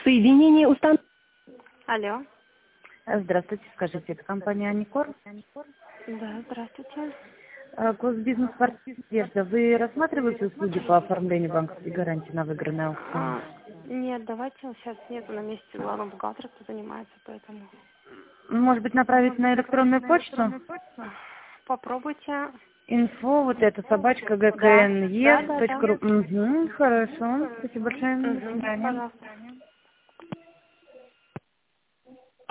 Соединение установлено. Алло. Здравствуйте, скажите, это компания Аникор? Да, здравствуйте. Госбизнес-партнер. Вы рассматриваете услуги по оформлению банковской гарантии на выигранный аукцион? Нет, давайте, сейчас нету на месте главного бухгалтера, кто занимается, поэтому... Может быть, направить на электронную почту? Попробуйте. Инфо, вот это, собачка, Да, да, да. gkne.ru. Угу, хорошо. Спасибо большое. До Угу, свидания. пожалуйста.